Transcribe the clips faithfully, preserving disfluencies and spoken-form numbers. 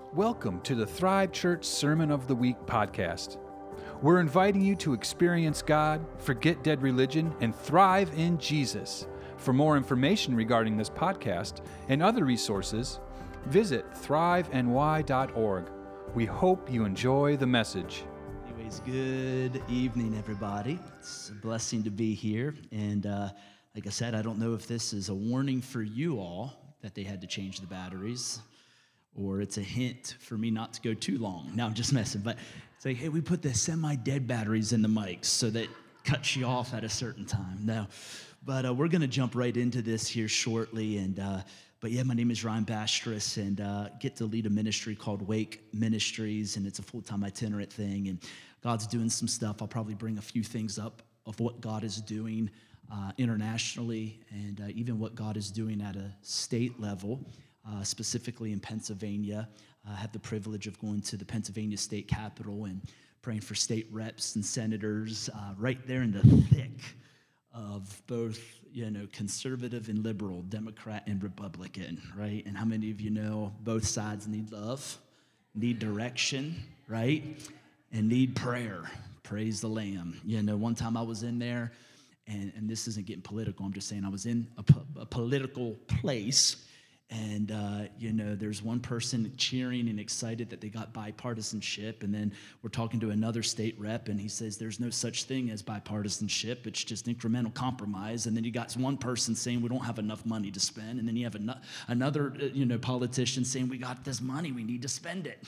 Welcome to the Thrive Church Sermon of the Week podcast. We're inviting you to experience God, forget dead religion, and thrive in Jesus. For more information regarding this podcast and other resources, visit thrive n y dot org. We hope you enjoy the message. Anyways, good evening, everybody. It's a blessing to be here. And uh, like I said, I don't know if this is a warning for you all that they had to change the batteries, or it's a hint for me not to go too long. No, I'm just messing. But it's like, hey, we put the semi-dead batteries in the mics so that cuts you off at a certain time. No, but uh, we're going to jump right into this here shortly. And uh, but yeah, my name is Ryan Bastris, and uh, get to lead a ministry called Wake Ministries, and it's a full-time itinerant thing. And God's doing some stuff. I'll probably bring a few things up of what God is doing uh, internationally, and uh, even what God is doing at a state level. Uh, specifically in Pennsylvania. I have the privilege of going to the Pennsylvania state capitol and praying for state reps and senators uh, right there in the thick of both, you know, conservative and liberal, Democrat and Republican, right? And how many of you know both sides need love, need direction, right? And need prayer. Praise the Lamb. You know, one time I was in there, and, and this isn't getting political, I'm just saying I was in a, po- a political place. And, uh, you know, there's one person cheering and excited that they got bipartisanship. And then we're talking to another state rep, and he says there's no such thing as bipartisanship. It's just incremental compromise. And then you got one person saying we don't have enough money to spend. And then you have an- another, you know, politician saying we got this money, we need to spend it.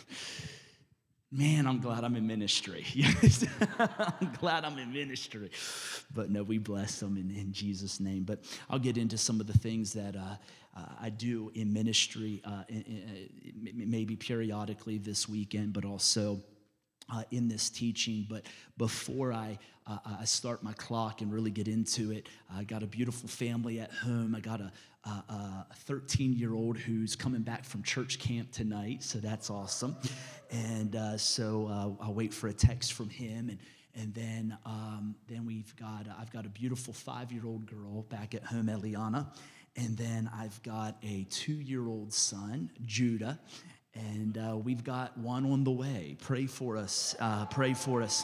Man, I'm glad I'm in ministry. I'm glad I'm in ministry. But no, we bless them in, in Jesus' name. But I'll get into some of the things that uh, uh, I do in ministry, uh, in, in, maybe periodically this weekend, but also uh, in this teaching. But before I uh, I start my clock and really get into it, I got a beautiful family at home. I got a a thirteen-year-old who's coming back from church camp tonight, so that's awesome. And uh, so uh, I'll wait for a text from him, and and then um, then we've got uh, I've got a beautiful five-year-old girl back at home, Eliana, and then I've got a two-year-old son, Judah, and uh, we've got one on the way. Pray for us. Uh, pray for us.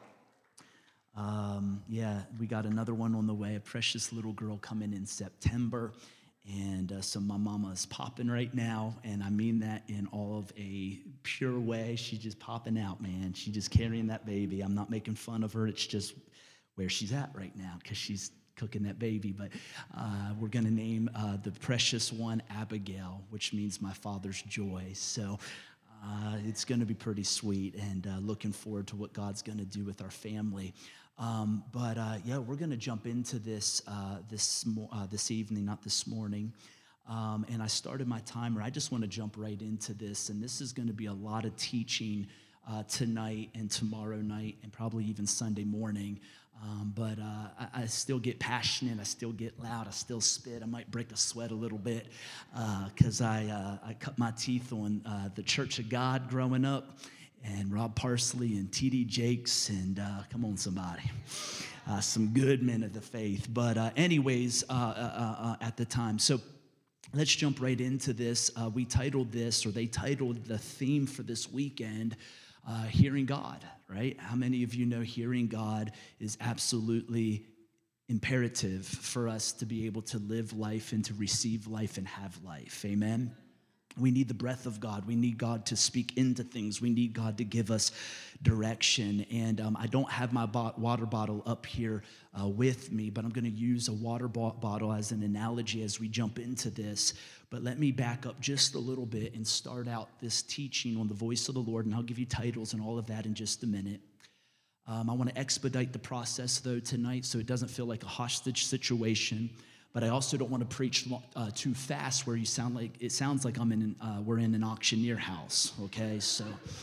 Um, yeah, we got another one on the way. A precious little girl coming in September. And uh, so my mama is popping right now, and I mean that in all of a pure way. She's just popping out, man. She's just carrying that baby. I'm not making fun of her. It's just where she's at right now because she's cooking that baby. But uh, we're going to name uh, the precious one Abigail, which means my father's joy. So uh, it's going to be pretty sweet, and uh, looking forward to what God's going to do with our family. Um, but uh, yeah, we're going to jump into this uh, this uh, this evening, not this morning. Um, and I started my timer. I just want to jump right into this, and this is going to be a lot of teaching uh, tonight and tomorrow night, and probably even Sunday morning. Um, but uh, I, I still get passionate. I still get loud. I still spit. I might break a sweat a little bit because uh, I uh, I cut my teeth on uh, the Church of God growing up. And Rob Parsley and T D Jakes, and uh, come on, somebody. Uh, some good men of the faith. But uh, anyways, uh, uh, uh, at the time. So let's jump right into this. Uh, we titled this, or they titled the theme for this weekend, uh, Hearing God, right? How many of you know hearing God is absolutely imperative for us to be able to live life and to receive life and have life? Amen? We need the breath of God. We need God to speak into things. We need God to give us direction. And um, I don't have my bo- water bottle up here uh, with me, but I'm going to use a water bo- bottle as an analogy as we jump into this. But let me back up just a little bit and start out this teaching on the voice of the Lord, and I'll give you titles and all of that in just a minute. Um, I want to expedite the process, though, tonight so it doesn't feel like a hostage situation. But I also don't want to preach uh, too fast where you sound like it sounds like I'm in an, uh, we're in an auctioneer house. Okay, so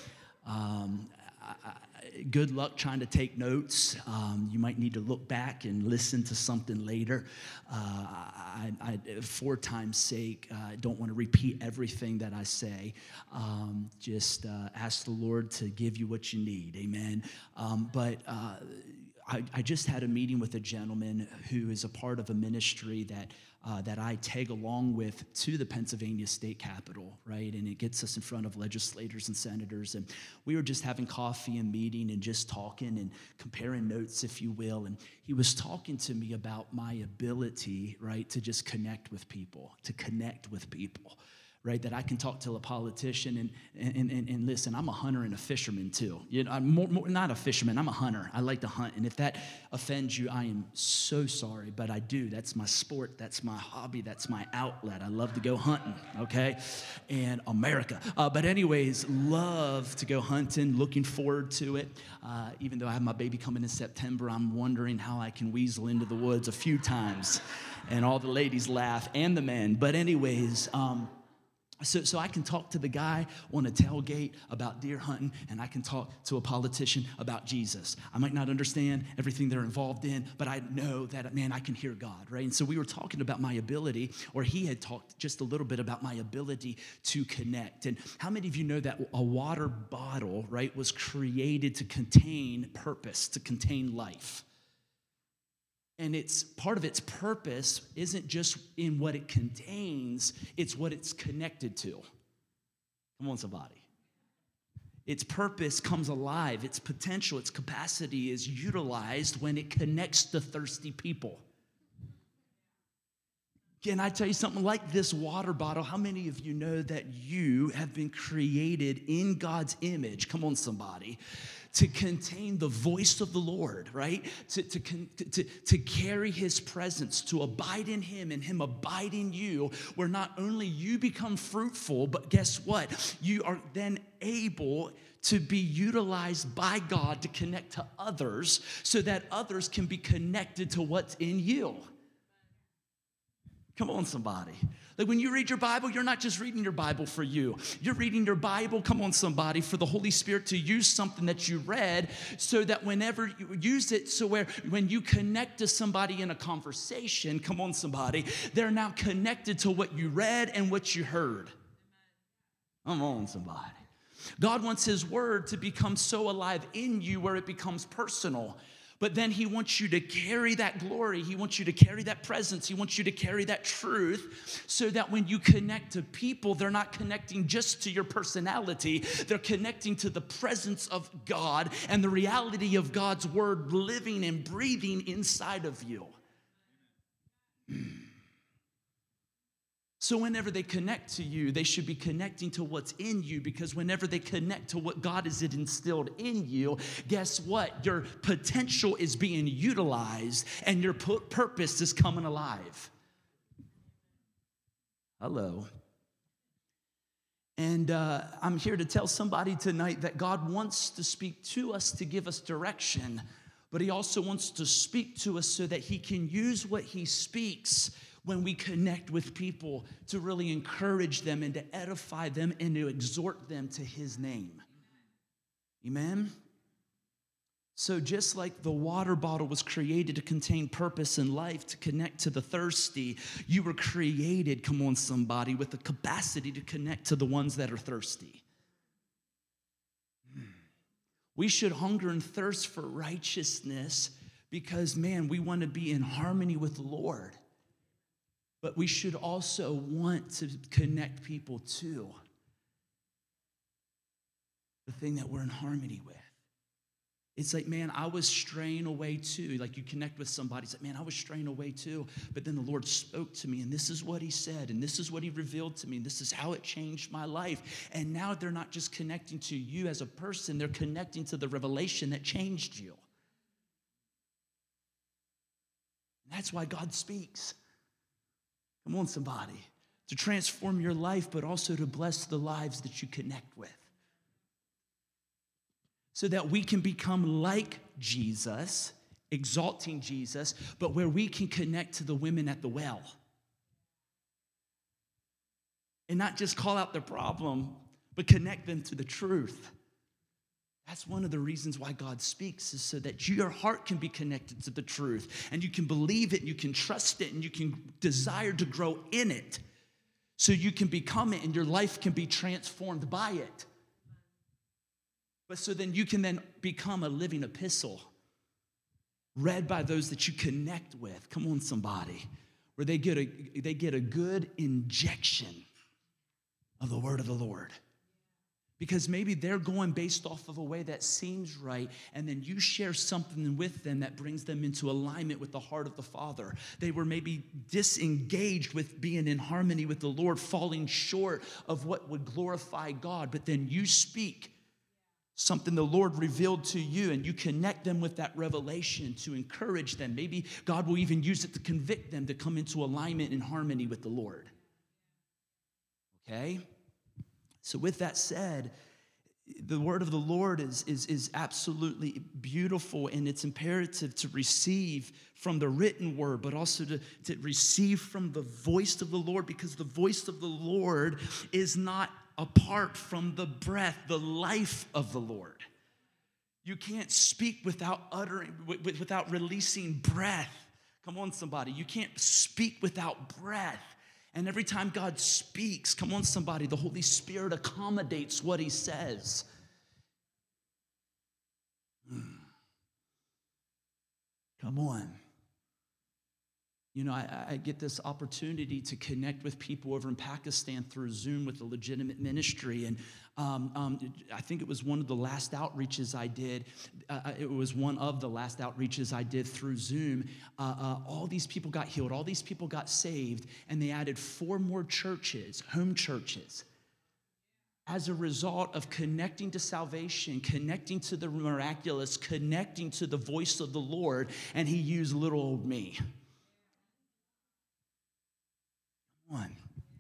um, I, I, good luck trying to take notes. Um, you might need to look back and listen to something later. Uh, I, I, for time's sake, uh, I don't want to repeat everything that I say. Um, just uh, ask the Lord to give you what you need. Amen. Um, but uh, I, I just had a meeting with a gentleman who is a part of a ministry that uh, that I tag along with to the Pennsylvania State Capitol, right? And it gets us in front of legislators and senators. And we were just having coffee and meeting and just talking and comparing notes, if you will. And he was talking to me about my ability, right, to just connect with people, to connect with people. Right, that I can talk to a politician and and, and and listen, I'm a hunter and a fisherman too. You know, I'm more, more, not a fisherman, I'm a hunter. I like to hunt, and if that offends you, I am so sorry, but I do. That's my sport, that's my hobby, that's my outlet. I love to go hunting, okay? And America. Uh, but anyways, love to go hunting, looking forward to it. Uh, even though I have my baby coming in September, I'm wondering how I can weasel into the woods a few times. And all the ladies laugh, and the men. But anyways, um, So, so I can talk to the guy on a tailgate about deer hunting, and I can talk to a politician about Jesus. I might not understand everything they're involved in, but I know that, man, I can hear God, right? And so we were talking about my ability, or he had talked just a little bit about my ability to connect. And how many of you know that a water bottle, right, was created to contain purpose, to contain life? And it's part of its purpose isn't just in what it contains, it's what it's connected to. Come on, somebody. Its purpose comes alive, its potential, its capacity is utilized when it connects to thirsty people. Can I tell you something like this water bottle? How many of you know that you have been created in God's image? Come on, somebody. To contain the voice of the Lord, right? To, to, to, to carry his presence, to abide in him and him abide in you, where not only you become fruitful, but guess what? You are then able to be utilized by God to connect to others so that others can be connected to what's in you. Come on, somebody. Like when you read your Bible, you're not just reading your Bible for you. You're reading your Bible, come on, somebody, for the Holy Spirit to use something that you read so that whenever you use it, so where when you connect to somebody in a conversation, come on, somebody, they're now connected to what you read and what you heard. Come on, somebody. God wants his word to become so alive in you where it becomes personal. But then he wants you to carry that glory. He wants you to carry that presence. He wants you to carry that truth so that when you connect to people, they're not connecting just to your personality. They're connecting to the presence of God and the reality of God's word living and breathing inside of you. So whenever they connect to you, they should be connecting to what's in you, because whenever they connect to what God has instilled in you, guess what? Your potential is being utilized and your purpose is coming alive. Hello. And uh, I'm here to tell somebody tonight that God wants to speak to us to give us direction, but he also wants to speak to us so that he can use what he speaks when we connect with people to really encourage them and to edify them and to exhort them to his name. Amen? So just like the water bottle was created to contain purpose and life, to connect to the thirsty, you were created, come on somebody, with the capacity to connect to the ones that are thirsty. We should hunger and thirst for righteousness because, man, we want to be in harmony with the Lord. But we should also want to connect people to the thing that we're in harmony with. It's like, man, I was straying away too. Like you connect with somebody, it's like, man, I was straying away too. But then the Lord spoke to me, and this is what he said, and this is what he revealed to me, and this is how it changed my life. And now they're not just connecting to you as a person, they're connecting to the revelation that changed you. And that's why God speaks. Come on, somebody. To transform your life, but also to bless the lives that you connect with. So that we can become like Jesus, exalting Jesus, but where we can connect to the women at the well. And not just call out their problem, but connect them to the truth. That's one of the reasons why God speaks, is so that your heart can be connected to the truth and you can believe it and you can trust it and you can desire to grow in it so you can become it and your life can be transformed by it. But so then you can then become a living epistle read by those that you connect with. Come on, somebody. Where they get a, they get a good injection of the word of the Lord. Because maybe they're going based off of a way that seems right, and then you share something with them that brings them into alignment with the heart of the Father. They were maybe disengaged with being in harmony with the Lord, falling short of what would glorify God, but then you speak something the Lord revealed to you, and you connect them with that revelation to encourage them. Maybe God will even use it to convict them to come into alignment and harmony with the Lord. Okay? So with that said, the word of the Lord is, is, is absolutely beautiful, and it's imperative to receive from the written word, but also to, to receive from the voice of the Lord, because the voice of the Lord is not apart from the breath, the life of the Lord. You can't speak without uttering, without releasing breath. Come on, somebody. You can't speak without breath. And every time God speaks, come on, somebody, the Holy Spirit accommodates what he says. Come on. You know, I, I get this opportunity to connect with people over in Pakistan through Zoom with a legitimate ministry. And um, um, I think it was one of the last outreaches I did. Uh, it was one of the last outreaches I did through Zoom. Uh, uh, all these people got healed. All these people got saved. And they added four more churches, home churches, as a result of connecting to salvation, connecting to the miraculous, connecting to the voice of the Lord. And he used little old me. One.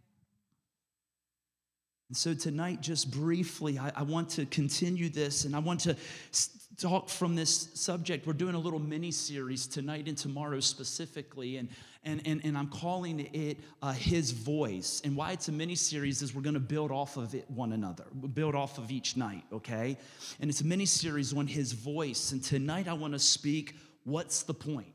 And so tonight, just briefly, I, I want to continue this, and I want to talk from this subject. We're doing a little mini-series tonight and tomorrow specifically, and, and, and, and I'm calling it uh, His Voice. And why it's a mini-series is we're going to build off of it one another. We'll build off of each night, okay? And it's a mini-series on His voice. And tonight I want to speak, what's the point?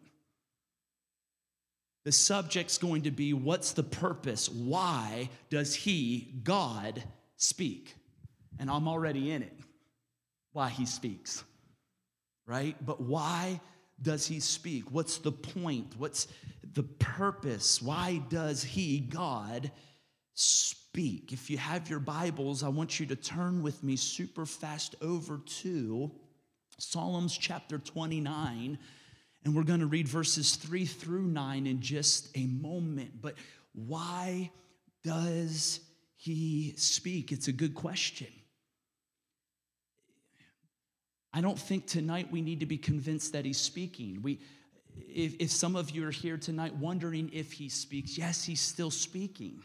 The subject's going to be, what's the purpose? Why does he, God, speak? And I'm already in it. Why he speaks, right? But why does he speak? What's the point? What's the purpose? Why does he, God, speak? If you have your Bibles, I want you to turn with me super fast over to Psalms chapter twenty-nine. And we're going to read verses three through nine in just a moment. But why does he speak? It's a good question. I don't think tonight we need to be convinced that he's speaking. We, if, if some of you are here tonight wondering if he speaks, yes, he's still speaking.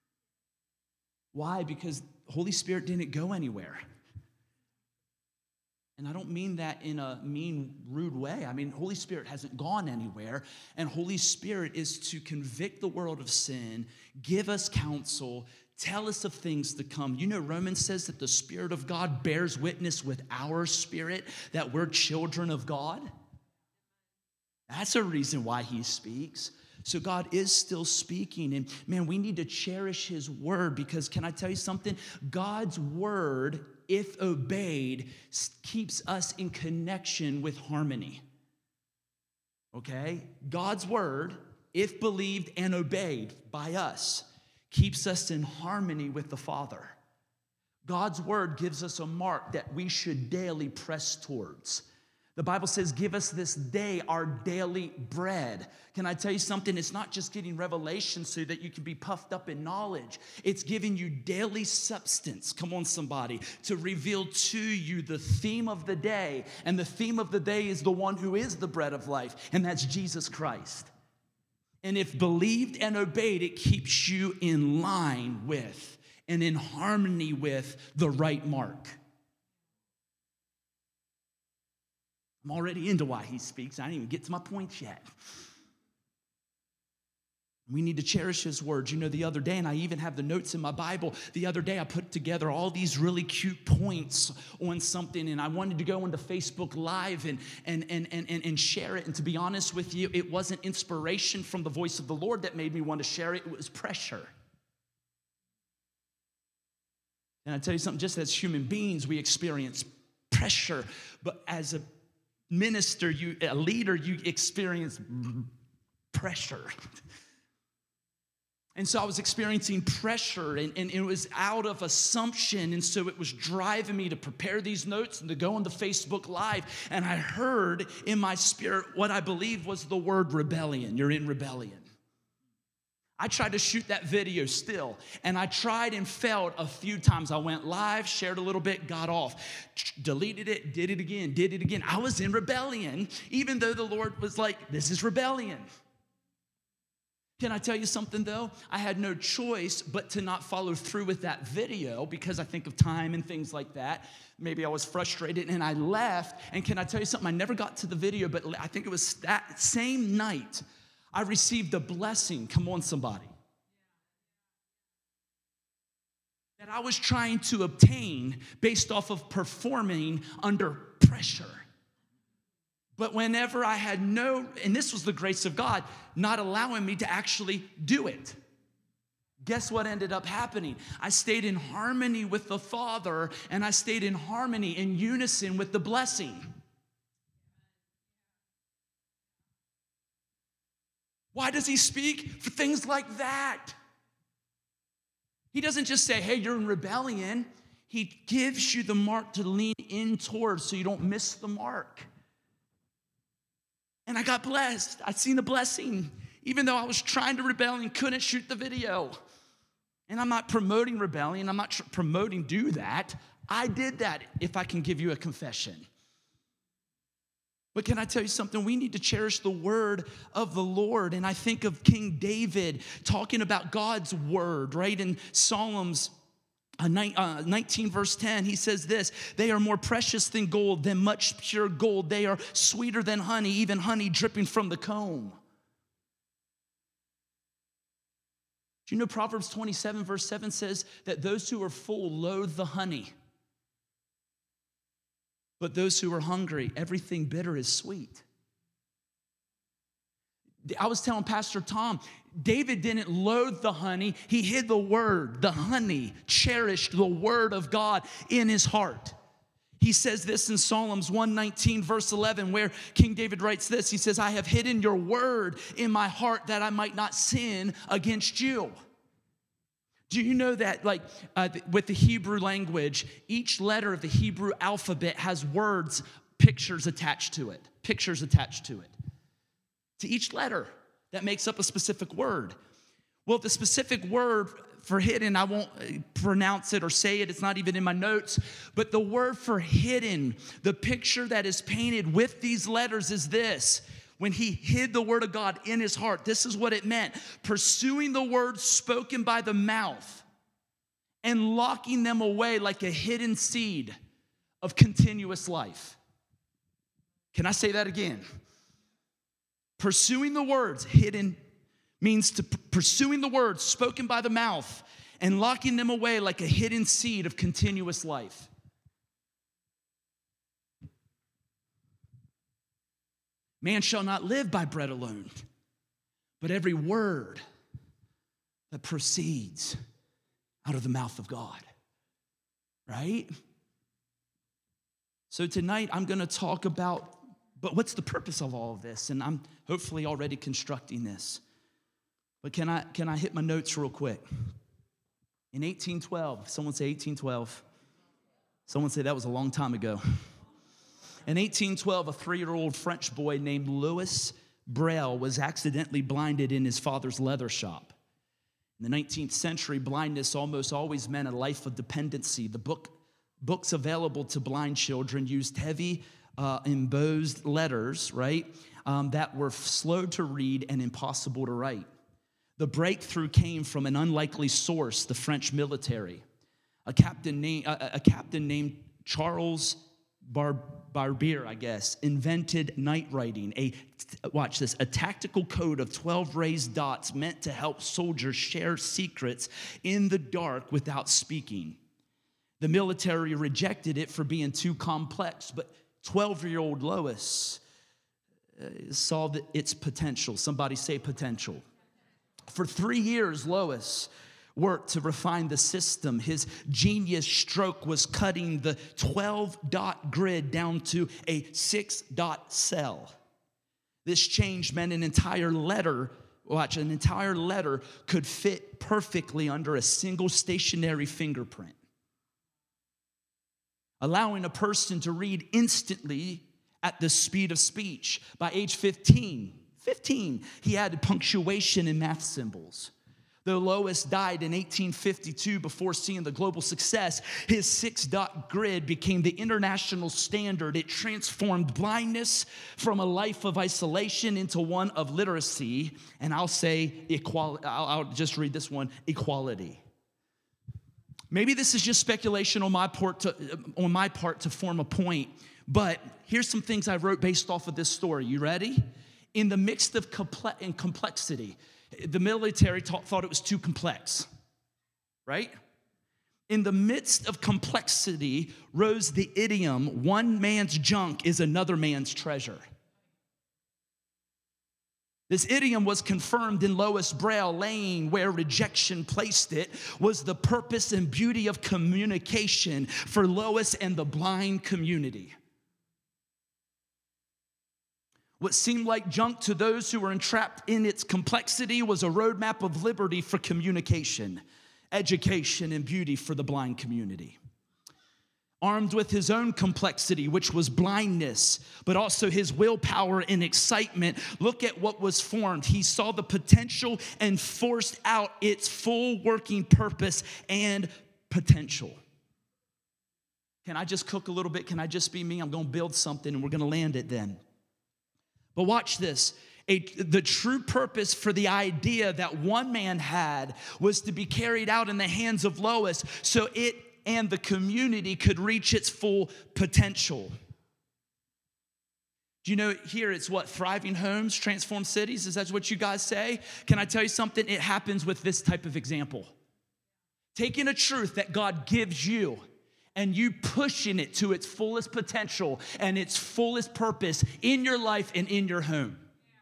Why? Because the Holy Spirit didn't go anywhere. And I don't mean that in a mean, rude way. I mean, Holy Spirit hasn't gone anywhere. And Holy Spirit is to convict the world of sin, give us counsel, tell us of things to come. You know, Romans says that the Spirit of God bears witness with our spirit that we're children of God. That's a reason why he speaks. So God is still speaking. And man, we need to cherish his word, because can I tell you something? God's word, if obeyed, keeps us in connection with harmony. Okay? God's word, if believed and obeyed by us, keeps us in harmony with the Father. God's word gives us a mark that we should daily press towards. The Bible says, give us this day our daily bread. Can I tell you something? It's not just getting revelation so that you can be puffed up in knowledge. It's giving you daily substance, come on somebody, to reveal to you the theme of the day. And the theme of the day is the one who is the bread of life, and that's Jesus Christ. And if believed and obeyed, it keeps you in line with and in harmony with the right mark. I'm already into why he speaks. I didn't even get to my points yet. We need to cherish his words. You know, the other day, and I even have the notes in my Bible, the other day I put together all these really cute points on something, and I wanted to go into Facebook Live and, and, and, and, and share it. And to be honest with you, it wasn't inspiration from the voice of the Lord that made me want to share it. It was pressure. And I tell you something, just as human beings, we experience pressure. But as a minister, you a leader, you experience pressure. And so I was experiencing pressure, and, and it was out of assumption, and so it was driving me to prepare these notes and to go on the Facebook Live, and I heard in my spirit what I believe was the word rebellion. You're in rebellion. I tried to shoot that video still, and I tried and failed a few times. I went live, shared a little bit, got off, deleted it, did it again, did it again. I was in rebellion, even though the Lord was like, this is rebellion. Can I tell you something, though? I had no choice but to not follow through with that video because I think of time and things like that. Maybe I was frustrated, and I left. And can I tell you something? I never got to the video, but I think it was that same night I received a blessing. Come on, somebody. That I was trying to obtain based off of performing under pressure. But whenever I had no, and this was the grace of God, not allowing me to actually do it. Guess what ended up happening? I stayed in harmony with the Father, and I stayed in harmony, in unison with the blessing. Why does he speak? For things like that. He doesn't just say, hey, you're in rebellion. He gives you the mark to lean in towards so you don't miss the mark. And I got blessed. I seen the blessing, even though I was trying to rebel and couldn't shoot the video. And I'm not promoting rebellion. I'm not tr- promoting do that. I did that, if I can give you a confession. But can I tell you something? We need to cherish the word of the Lord. And I think of King David talking about God's word, right? In Psalms Uh, nineteen verse ten, he says this, they are more precious than gold, than much pure gold. They are sweeter than honey, even honey dripping from the comb. Do you know Proverbs twenty-seven verse seven says that those who are full loathe the honey, but those who are hungry, everything bitter is sweet. I was telling Pastor Tom, David didn't loathe the honey. He hid the word, the honey, cherished the word of God in his heart. He says this in Psalms one nineteen, verse eleven, where King David writes this. He says, I have hidden your word in my heart that I might not sin against you. Do you know that, like, uh, with the Hebrew language, each letter of the Hebrew alphabet has words, pictures attached to it, pictures attached to it. To each letter that makes up a specific word. Well, the specific word for hidden, I won't pronounce it or say it. It's not even in my notes. But the word for hidden, the picture that is painted with these letters is this. When he hid the word of God in his heart, this is what it meant. Pursuing the words spoken by the mouth and locking them away like a hidden seed of continuous life. Can I say that again? Pursuing the words, hidden, means to p- pursuing the words spoken by the mouth and locking them away like a hidden seed of continuous life. Man shall not live by bread alone, but every word that proceeds out of the mouth of God. Right? So tonight I'm going to talk about, but what's the purpose of all of this? And I'm hopefully already constructing this. But can I can I hit my notes real quick? In eighteen twelve, someone say eighteen twelve. Someone say that was a long time ago. In eighteen twelve, a three-year-old French boy named Louis Braille was accidentally blinded in his father's leather shop. In the nineteenth century, blindness almost always meant a life of dependency. The book, books available to blind children used heavy, uh, embossed letters, right, um, that were slow to read and impossible to write. The breakthrough came from an unlikely source, the French military. A captain named, a, a captain named Charles Bar, Barbier, I guess, invented night writing. A, watch this, a tactical code of twelve raised dots meant to help soldiers share secrets in the dark without speaking. The military rejected it for being too complex, but twelve-year-old Lois uh, saw the, its potential. Somebody say potential. For three years, Lois worked to refine the system. His genius stroke was cutting the twelve-dot grid down to a six-dot cell. This change meant an entire letter, watch, an entire letter could fit perfectly under a single stationary fingerprint, allowing a person to read instantly at the speed of speech. By age fifteen, fifteen, he added punctuation and math symbols. Though Lois died in eighteen fifty-two before seeing the global success, his six-dot grid became the international standard. It transformed blindness from a life of isolation into one of literacy, and I'll say equality. I'll, I'll just read this one, equality. Maybe this is just speculation on my part to, on my part to form a point, but here's some things I wrote based off of this story. You ready? In the midst of comple- in complexity, the military ta- thought it was too complex, right? In the midst of complexity rose the idiom, one man's junk is another man's treasure. This idiom was confirmed in Lois Braille, laying where rejection placed it was the purpose and beauty of communication for Lois and the blind community. What seemed like junk to those who were entrapped in its complexity was a roadmap of liberty for communication, education, and beauty for the blind community. Armed with his own complexity, which was blindness, but also his willpower and excitement, look at what was formed. He saw the potential and forced out its full working purpose and potential. Can I just cook a little bit? Can I just be me? I'm going to build something and we're going to land it then. But watch this. A, the true purpose for the idea that one man had was to be carried out in the hands of Lois so it and the community could reach its full potential. Do you know here it's what? Thriving homes, transform cities? Is that what you guys say? Can I tell you something? It happens with this type of example. Taking a truth that God gives you and you pushing it to its fullest potential and its fullest purpose in your life and in your home.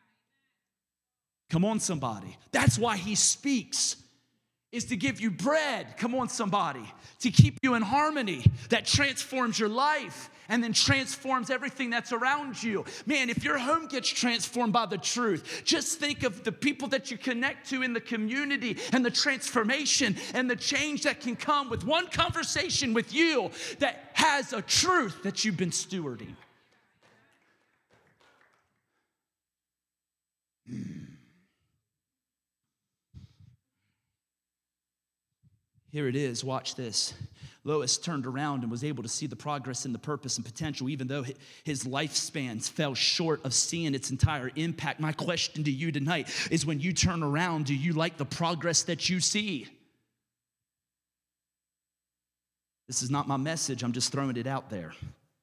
Come on, somebody. That's why he speaks, is to give you bread. Come on, somebody. To keep you in harmony that transforms your life and then transforms everything that's around you. Man, if your home gets transformed by the truth, just think of the people that you connect to in the community and the transformation and the change that can come with one conversation with you that has a truth that you've been stewarding. Mm. Here it is, watch this. Lois turned around and was able to see the progress and the purpose and potential, even though his lifespans fell short of seeing its entire impact. My question to you tonight is, when you turn around, do you like the progress that you see? This is not my message, I'm just throwing it out there.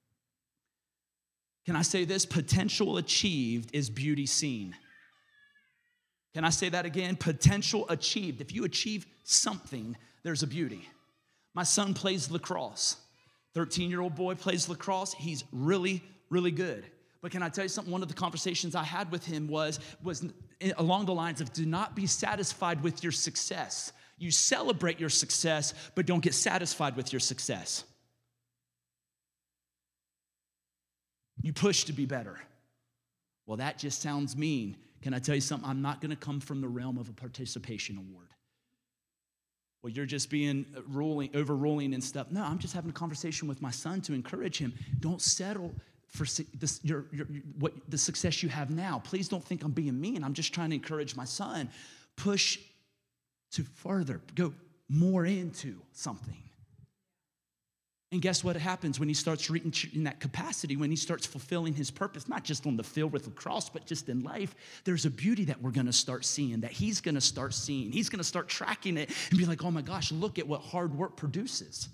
Can I say this? Potential achieved is beauty seen. Can I say that again? Potential achieved. If you achieve something, there's a beauty. My son plays lacrosse. thirteen-year-old boy plays lacrosse. He's really, really good. But can I tell you something? One of the conversations I had with him was, was along the lines of, do not be satisfied with your success. You celebrate your success, but don't get satisfied with your success. You push to be better. Well, that just sounds mean. Can I tell you something? I'm not going to come from the realm of a participation award. Well, you're just being ruling, overruling and stuff. No, I'm just having a conversation with my son to encourage him. Don't settle for this, your, your, what, the success you have now. Please don't think I'm being mean. I'm just trying to encourage my son. Push to further, go more into something. And guess what happens when he starts reaching that capacity, when he starts fulfilling his purpose, not just on the field with lacrosse, but just in life? There's a beauty that we're going to start seeing, that he's going to start seeing. He's going to start tracking it and be like, oh my gosh, look at what hard work produces.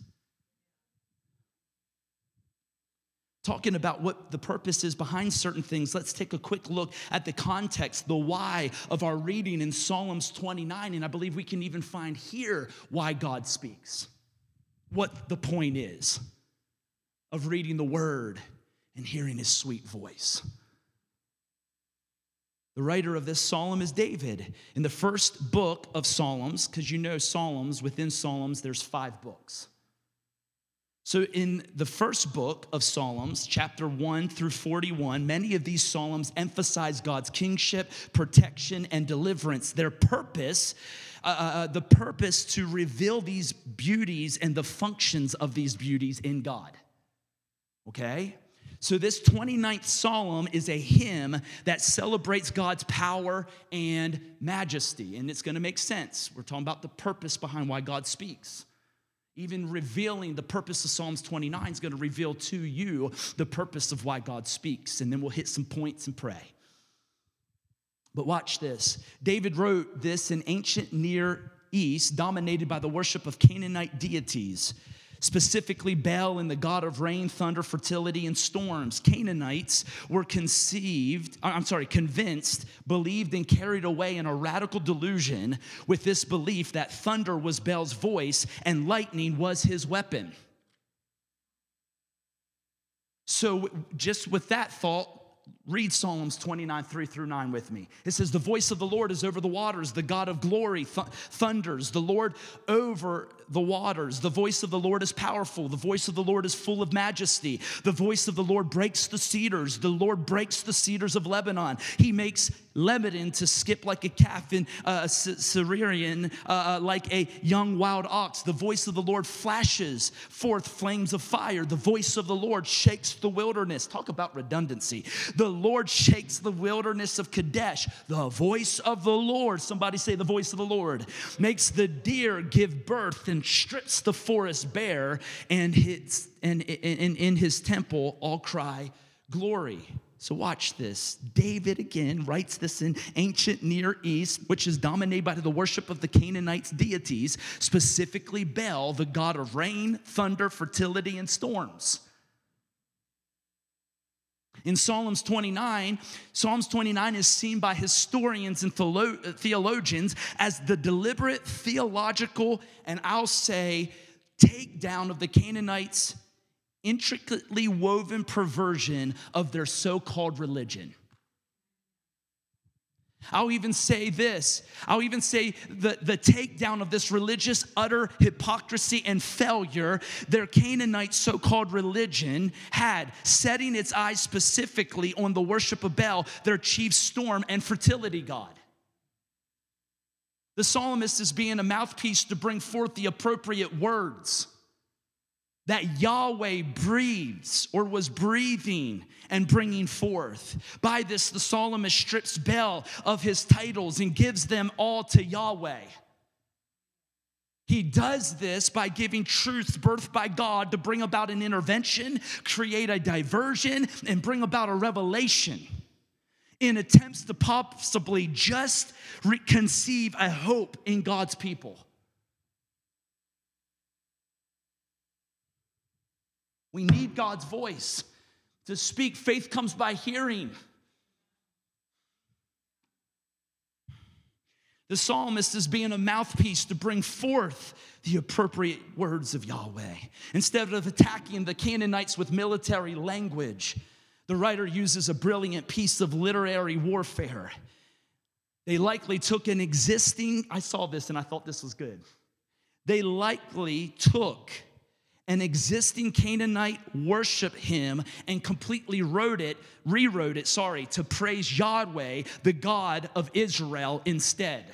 Talking about what the purpose is behind certain things, let's take a quick look at the context, the why of our reading in Psalms twenty-nine. And I believe we can even find here why God speaks. What the point is of reading the word and hearing his sweet voice. The writer of this psalm is David. In the first book of Psalms, because you know Psalms, within Psalms, there's five books. So in the first book of Psalms, chapter one through forty-one, many of these Psalms emphasize God's kingship, protection, and deliverance. Their purpose, uh, uh, the purpose to reveal these beauties and the functions of these beauties in God. Okay? So this twenty-ninth Psalm is a hymn that celebrates God's power and majesty. And it's going to make sense. We're talking about the purpose behind why God speaks. Even revealing the purpose of Psalms twenty-nine is going to reveal to you the purpose of why God speaks. And then we'll hit some points and pray. But watch this. David wrote this in ancient Near East, dominated by the worship of Canaanite deities, specifically Baal and the god of rain, thunder, fertility, and storms. Canaanites were conceived, I'm sorry, convinced, believed, and carried away in a radical delusion with this belief that thunder was Baal's voice and lightning was his weapon. So just with that thought, read Psalms twenty-nine, three through nine with me. It says, the voice of the Lord is over the waters. The God of glory th- thunders. The Lord over the waters. The voice of the Lord is powerful. The voice of the Lord is full of majesty. The voice of the Lord breaks the cedars. The Lord breaks the cedars of Lebanon. He makes Lebanon to skip like a calf, and uh, Syrian uh, like a young wild ox. The voice of the Lord flashes forth flames of fire. The voice of the Lord shakes the wilderness. Talk about redundancy. The Lord shakes the wilderness of Kadesh. The voice of the Lord, somebody say the voice of the Lord, makes the deer give birth and strips the forest bare, and hits, and in, in his temple all cry glory. So watch this. David again writes this in ancient Near East, which is dominated by the worship of the Canaanites deities, specifically Baal, the god of rain, thunder, fertility, and storms. In Psalms twenty-nine, Psalms twenty-nine is seen by historians and theologians as the deliberate theological, and I'll say, takedown of the Canaanites' intricately woven perversion of their so-called religion. I'll even say this. I'll even say the, the takedown of this religious utter hypocrisy and failure their Canaanite so-called religion had, setting its eyes specifically on the worship of Baal, their chief storm and fertility god. The psalmist is being a mouthpiece to bring forth the appropriate words that Yahweh breathes or was breathing and bringing forth. By this, the psalmist strips Baal of his titles and gives them all to Yahweh. He does this by giving truths birthed by God to bring about an intervention, create a diversion, and bring about a revelation in attempts to possibly just re- conceive a hope in God's people. We need God's voice to speak. Faith comes by hearing. The psalmist is being a mouthpiece to bring forth the appropriate words of Yahweh. Instead of attacking the Canaanites with military language, the writer uses a brilliant piece of literary warfare. They likely took an existing, I saw this and I thought this was good. They likely took an existing Canaanite worship hymn and completely wrote it, rewrote it, sorry, to praise Yahweh, the God of Israel, instead.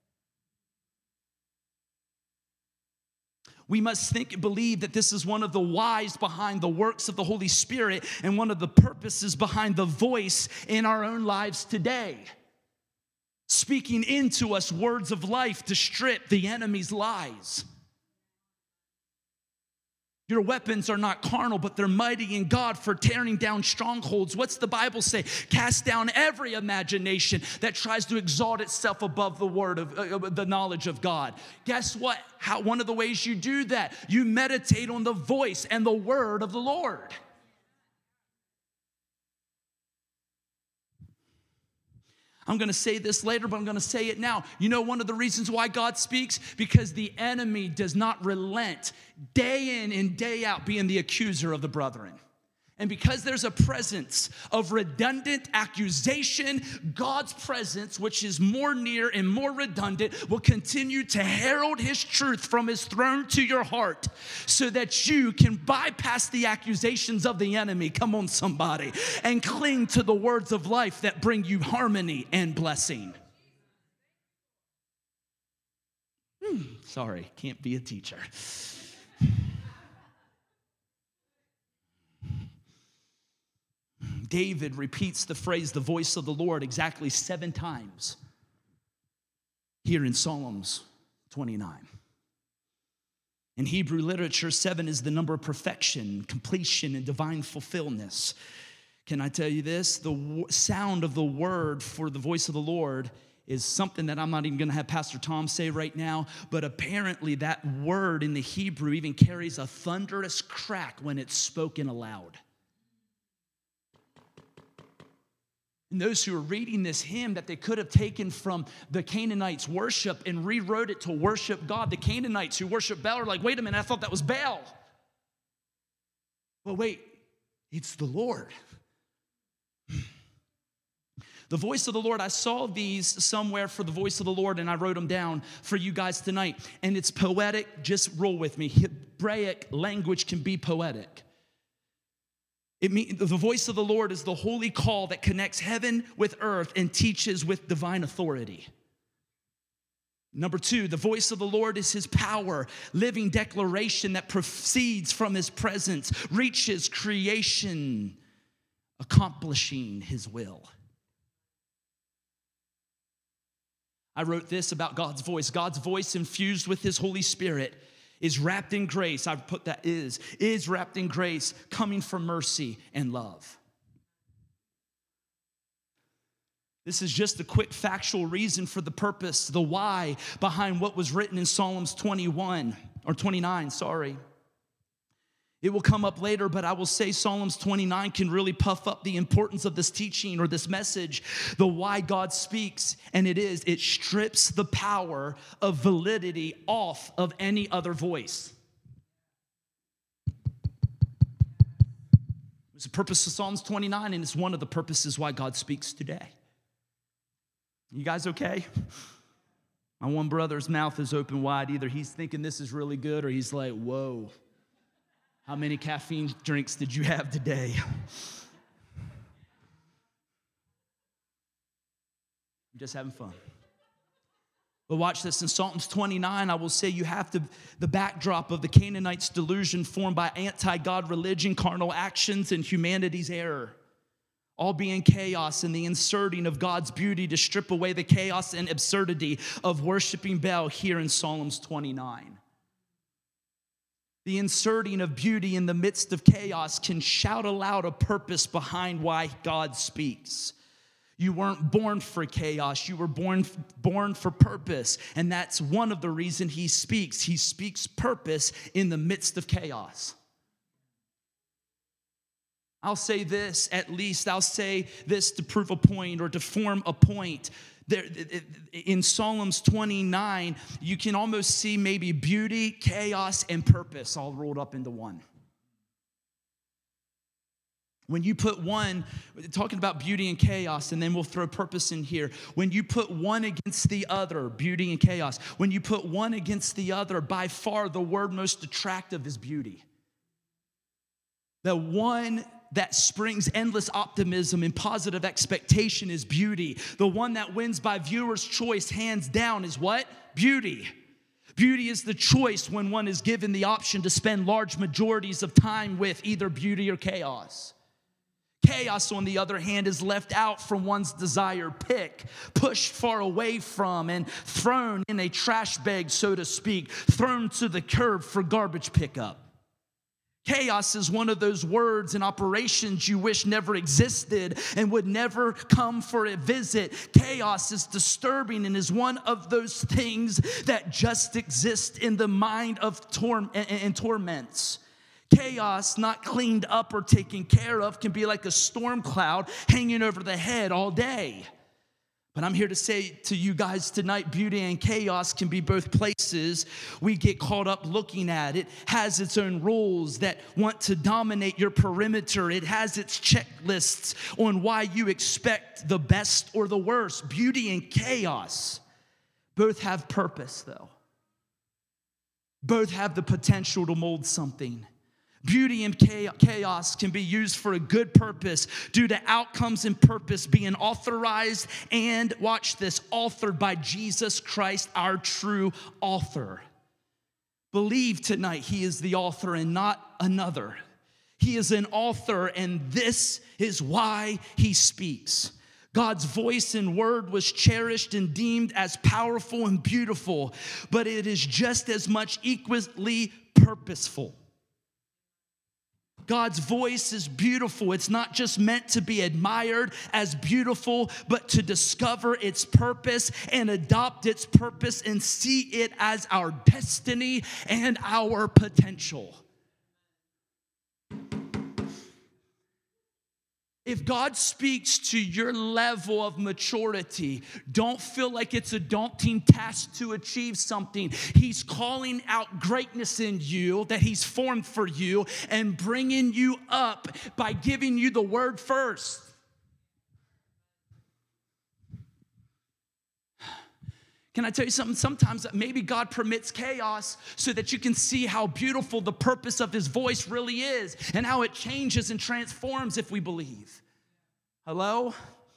We must think and believe that this is one of the whys behind the works of the Holy Spirit and one of the purposes behind the voice in our own lives today. Speaking into us words of life to strip the enemy's lies. Your weapons are not carnal, but they're mighty in God for tearing down strongholds. What's the Bible say? Cast down every imagination that tries to exalt itself above the word of uh, the knowledge of God. Guess what? How, one of the ways you do that, you meditate on the voice and the word of the Lord. I'm going to say this later, but I'm going to say it now. You know one of the reasons why God speaks? Because the enemy does not relent day in and day out being the accuser of the brethren. And because there's a presence of redundant accusation, God's presence, which is more near and more redundant, will continue to herald his truth from his throne to your heart so that you can bypass the accusations of the enemy, come on somebody, and cling to the words of life that bring you harmony and blessing. Hmm, sorry, can't be a teacher. David repeats the phrase, the voice of the Lord, exactly seven times here in Psalms twenty-nine. In Hebrew literature, seven is the number of perfection, completion, and divine fulfillment. Can I tell you this? The w- sound of the word for the voice of the Lord is something that I'm not even going to have Pastor Tom say right now, but apparently that word in the Hebrew even carries a thunderous crack when it's spoken aloud. And those who are reading this hymn that they could have taken from the Canaanites' worship and rewrote it to worship God. The Canaanites who worship Baal are like, wait a minute, I thought that was Baal. Well, wait, it's the Lord. The voice of the Lord, I saw these somewhere for the voice of the Lord, and I wrote them down for you guys tonight. And it's poetic, just roll with me. Hebraic language can be poetic. It means the voice of the Lord is the holy call that connects heaven with earth and teaches with divine authority. Number two, the voice of the Lord is his power, living declaration that proceeds from his presence, reaches creation, accomplishing his will. I wrote this about God's voice. God's voice infused with his Holy Spirit is wrapped in grace. I've put that is, is wrapped in grace, coming from mercy and love. This is just a quick factual reason for the purpose, the why behind what was written in Psalms twenty-one, or twenty-nine, sorry. It will come up later, but I will say Psalms twenty-nine can really puff up the importance of this teaching or this message, the why God speaks, and it is, it strips the power of validity off of any other voice. It's the purpose of Psalms twenty-nine, and it's one of the purposes why God speaks today. You guys okay? My one brother's mouth is open wide. Either he's thinking this is really good or he's like, whoa. How many caffeine drinks did you have today? I'm just having fun. But watch this. In Psalms twenty-nine, I will say you have to, the backdrop of the Canaanites' delusion formed by anti-God religion, carnal actions, and humanity's error. All being chaos and the inserting of God's beauty to strip away the chaos and absurdity of worshiping Baal here in Psalms twenty-nine. The inserting of beauty in the midst of chaos can shout aloud a purpose behind why God speaks. You weren't born for chaos. You were born, born for purpose. And that's one of the reasons he speaks. He speaks purpose in the midst of chaos. I'll say this, at least I'll say this to prove a point or to form a point. There, in Psalms twenty-nine, you can almost see maybe beauty, chaos, and purpose all rolled up into one. When you put one, talking about beauty and chaos, and then we'll throw purpose in here. When you put one against the other, beauty and chaos, when you put one against the other, by far the word most attractive is beauty. The one that springs endless optimism and positive expectation is beauty. The one that wins by viewer's choice, hands down, is what? Beauty. Beauty is the choice when one is given the option to spend large majorities of time with either beauty or chaos. Chaos, on the other hand, is left out from one's desired pick, pushed far away from, and thrown in a trash bag, so to speak, thrown to the curb for garbage pickup. Chaos is one of those words and operations you wish never existed and would never come for a visit. Chaos is disturbing and is one of those things that just exist in the mind of torment and torments. Chaos, not cleaned up or taken care of, can be like a storm cloud hanging over the head all day. But I'm here to say to you guys tonight, beauty and chaos can be both places we get caught up looking at. It has its own rules that want to dominate your perimeter. It has its checklists on why you expect the best or the worst. Beauty and chaos both have purpose, though. Both have the potential to mold something. Beauty and chaos can be used for a good purpose due to outcomes and purpose being authorized and, watch this, authored by Jesus Christ, our true author. Believe tonight he is the author and not another. He is an author, and this is why he speaks. God's voice and word was cherished and deemed as powerful and beautiful, but it is just as much equally purposeful. God's voice is beautiful. It's not just meant to be admired as beautiful, but to discover its purpose and adopt its purpose and see it as our destiny and our potential. If God speaks to your level of maturity, don't feel like it's a daunting task to achieve something. He's calling out greatness in you that he's formed for you and bringing you up by giving you the word first. Can I tell you something? Sometimes maybe God permits chaos so that you can see how beautiful the purpose of his voice really is and how it changes and transforms if we believe. Hello?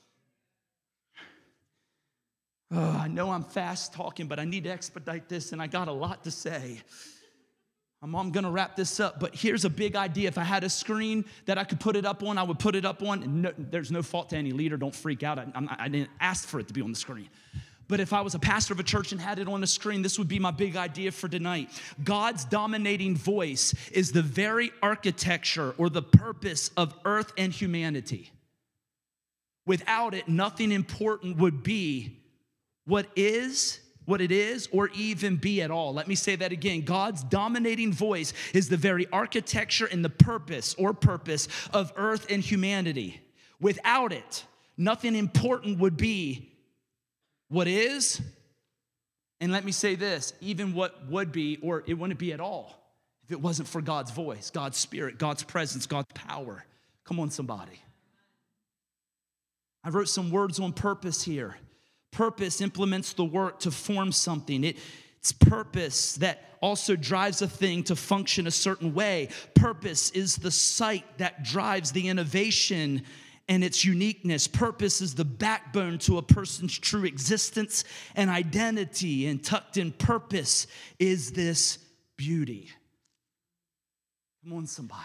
Oh, I know I'm fast talking, but I need to expedite this, and I got a lot to say. I'm, I'm going to wrap this up, but here's a big idea. If I had a screen that I could put it up on, I would put it up on. And no, there's no fault to any leader. Don't freak out. I, I'm, I didn't ask for it to be on the screen. But if I was a pastor of a church and had it on the screen, this would be my big idea for tonight. God's dominating voice is the very architecture or the purpose of earth and humanity. Without it, nothing important would be what is, what it is, or even be at all. Let me say that again. God's dominating voice is the very architecture and the purpose or purpose of earth and humanity. Without it, nothing important would be what is, and let me say this, even what would be, or it wouldn't be at all if it wasn't for God's voice, God's spirit, God's presence, God's power. Come on, somebody. I wrote some words on purpose here. Purpose implements the work to form something. It, it's purpose that also drives a thing to function a certain way. Purpose is the sight that drives the innovation and its uniqueness. Purpose is the backbone to a person's true existence and identity. And tucked in purpose is this beauty. Come on, somebody.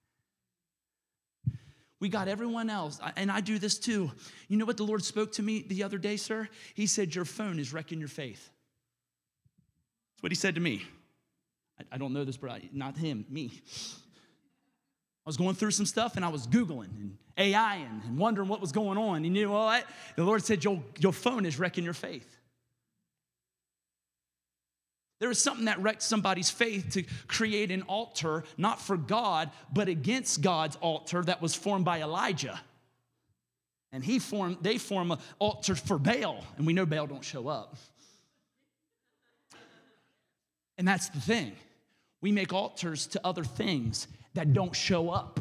We got everyone else, and I do this too. You know what the Lord spoke to me the other day, sir? He said, your phone is wrecking your faith. That's what he said to me. I, I don't know this, but I, not him, me. I was going through some stuff, and I was Googling and AIing and wondering what was going on. And you know what? The Lord said, your, your phone is wrecking your faith. There is something that wrecked somebody's faith to create an altar, not for God, but against God's altar that was formed by Elijah. And he formed, they form an altar for Baal, and we know Baal don't show up. And that's the thing. We make altars to other things that don't show up.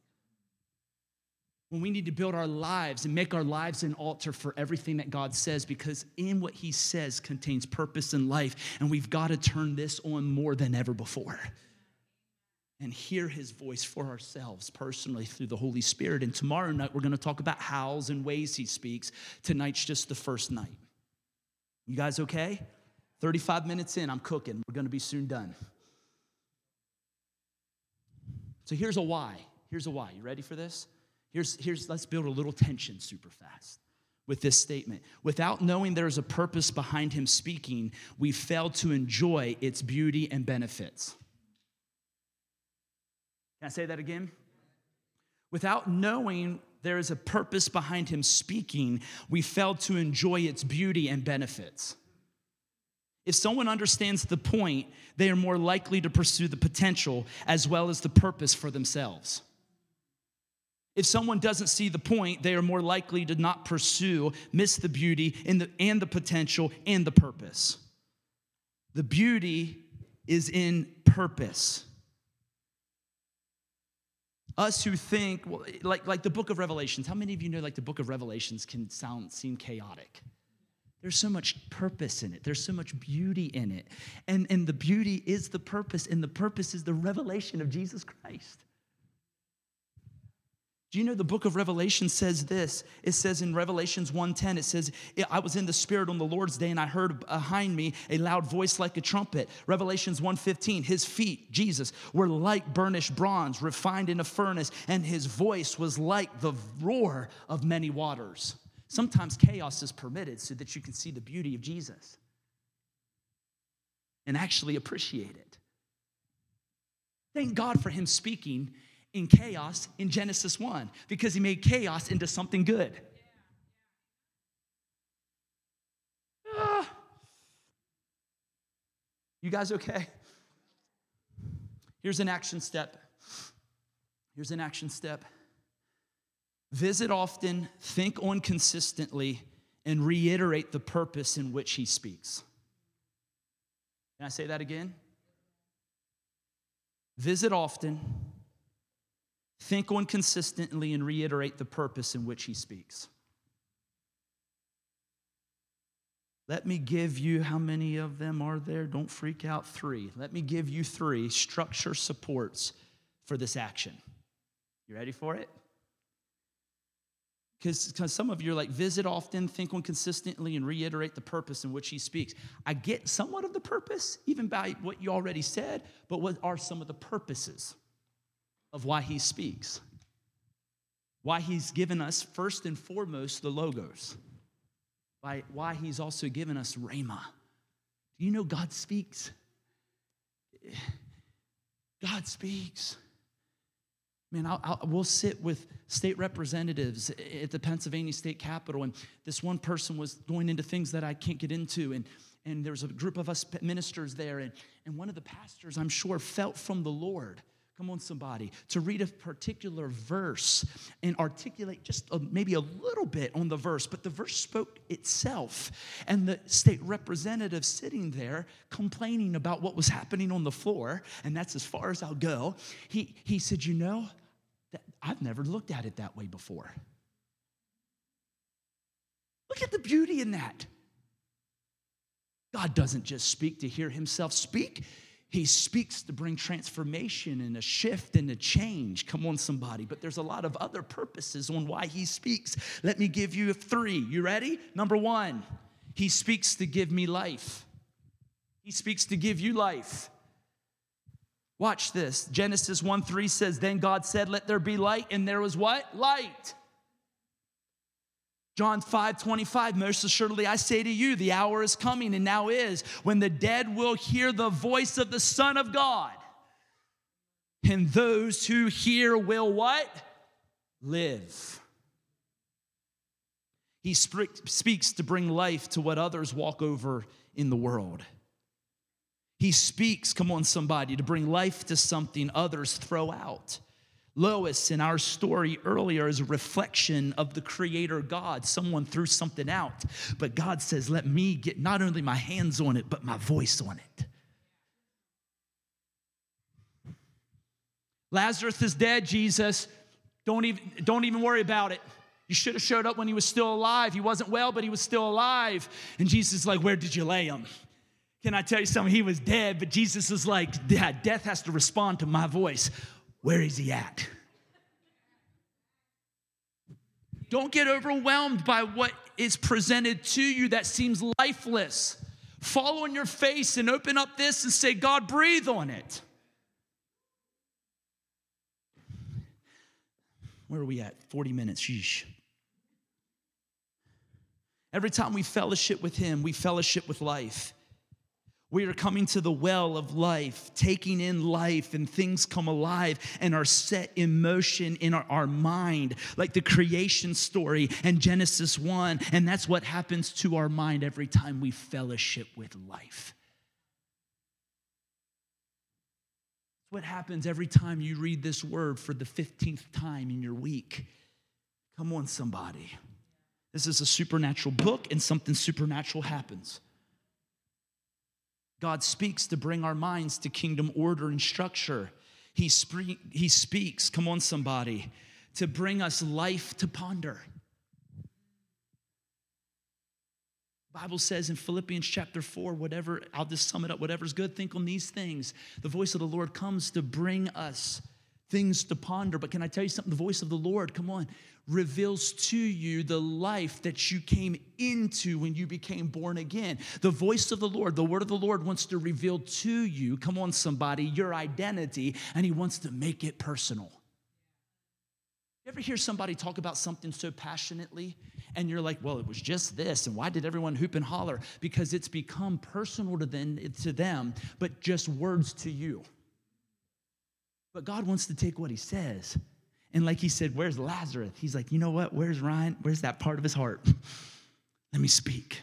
When we need to build our lives and make our lives an altar for everything that God says, because in what he says contains purpose and life, and we've got to turn this on more than ever before and hear his voice for ourselves personally through the Holy Spirit. And tomorrow night, we're going to talk about hows and ways he speaks. Tonight's just the first night. You guys okay? thirty-five minutes in, I'm cooking. We're going to be soon done. So here's a why. Here's a why. You ready for this? Here's, here's, let's build a little tension super fast with this statement. Without knowing there's a purpose behind him speaking, we fail to enjoy its beauty and benefits. Can I say that again? Without knowing there is a purpose behind him speaking, we fail to enjoy its beauty and benefits. If someone understands the point, they are more likely to pursue the potential as well as the purpose for themselves. If someone doesn't see the point, they are more likely to not pursue, miss the beauty and the, and the potential and the purpose. The beauty is in purpose. Us who think, well, like, like the book of Revelations, how many of you know like the book of Revelations can sound seem chaotic? There's so much purpose in it. There's so much beauty in it. And, and the beauty is the purpose, and the purpose is the revelation of Jesus Christ. Do you know the book of Revelation says this? It says in Revelations one ten, it says, I was in the Spirit on the Lord's day, and I heard behind me a loud voice like a trumpet. Revelations one fifteen, his feet, Jesus, were like burnished bronze, refined in a furnace, and his voice was like the roar of many waters. Sometimes chaos is permitted so that you can see the beauty of Jesus and actually appreciate it. Thank God for him speaking in chaos in Genesis one, because he made chaos into something good. Ah. You guys okay? Here's an action step. Here's an action step. Visit often, think on consistently, and reiterate the purpose in which he speaks. Can I say that again? Visit often, think on consistently, and reiterate the purpose in which he speaks. Let me give you, how many of them are there? Don't freak out, three. Let me give you three structure supports for this action. You ready for it? Because some of you are like, visit often, think on consistently, and reiterate the purpose in which he speaks. I get somewhat of the purpose, even by what you already said, but what are some of the purposes of why he speaks? Why he's given us, first and foremost, the logos. By why he's also given us Rhema. Do you know God speaks? God speaks. Man, I'll, I'll, we'll sit with state representatives at the Pennsylvania State Capitol, and this one person was going into things that I can't get into, and, and there was a group of us ministers there, and, and one of the pastors, I'm sure, felt from the Lord, come on somebody, to read a particular verse and articulate just a, maybe a little bit on the verse, but the verse spoke itself, and the state representative sitting there complaining about what was happening on the floor, and that's as far as I'll go, he, he said, you know, that I've never looked at it that way before. Look at the beauty in that. God doesn't just speak to hear himself speak. He speaks to bring transformation and a shift and a change. Come on, somebody. But there's a lot of other purposes on why he speaks. Let me give you three. You ready? Number one, he speaks to give me life. He speaks to give you life. Watch this. Genesis one three says, then God said, let there be light, and there was what? Light. John five twenty-five, most assuredly I say to you, the hour is coming, and now is, when the dead will hear the voice of the Son of God. And those who hear will what? Live. He speaks to bring life to what others walk over in the world. He speaks, come on somebody, to bring life to something others throw out. Lois, in our story earlier, is a reflection of the Creator God. Someone threw something out, but God says, let me get not only my hands on it, but my voice on it. Lazarus is dead, Jesus. Don't even, don't even worry about it. You should have showed up when he was still alive. He wasn't well, but he was still alive. And Jesus is like, where did you lay him? Can I tell you something? He was dead, but Jesus is like, yeah, death has to respond to my voice. Where is he at? Don't get overwhelmed by what is presented to you that seems lifeless. Fall on your face and open up this and say, God, breathe on it. Where are we at? forty minutes. Sheesh. Every time we fellowship with him, we fellowship with life. We are coming to the well of life, taking in life, and things come alive and are set in motion in our, our mind, like the creation story and Genesis one. And that's what happens to our mind every time we fellowship with life. what happens every time you read this word for the fifteenth time in your week. Come on, somebody. This is a supernatural book, and something supernatural happens. God speaks to bring our minds to kingdom order and structure. He, spe- he speaks, come on, somebody, to bring us life to ponder. Bible says in Philippians chapter four, whatever, I'll just sum it up, whatever's good, think on these things. The voice of the Lord comes to bring us things to ponder. But can I tell you something? The voice of the Lord, come on, reveals to you the life that you came into when you became born again. The voice of the Lord, the word of the Lord wants to reveal to you, come on, somebody, your identity, and he wants to make it personal. You ever hear somebody talk about something so passionately and you're like, well, it was just this, and why did everyone hoop and holler? Because it's become personal to them, to them, but just words to you. But God wants to take what he says, and like he said, where's Lazarus? He's like, you know what? Where's Ryan? Where's that part of his heart? Let me speak.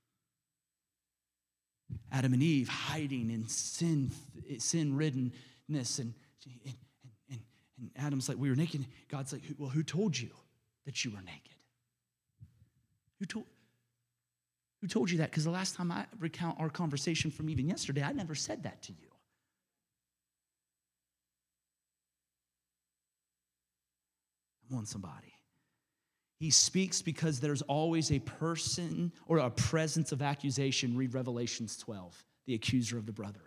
Adam and Eve hiding in sin, sin-riddenness, and, and And Adam's like, we were naked. God's like, well, who told you that you were naked? Who told, who told you that? Because the last time I recount our conversation from even yesterday, I never said that to you. Come on, somebody. He speaks because there's always a person or a presence of accusation. Read Revelations twelve, the accuser of the brethren.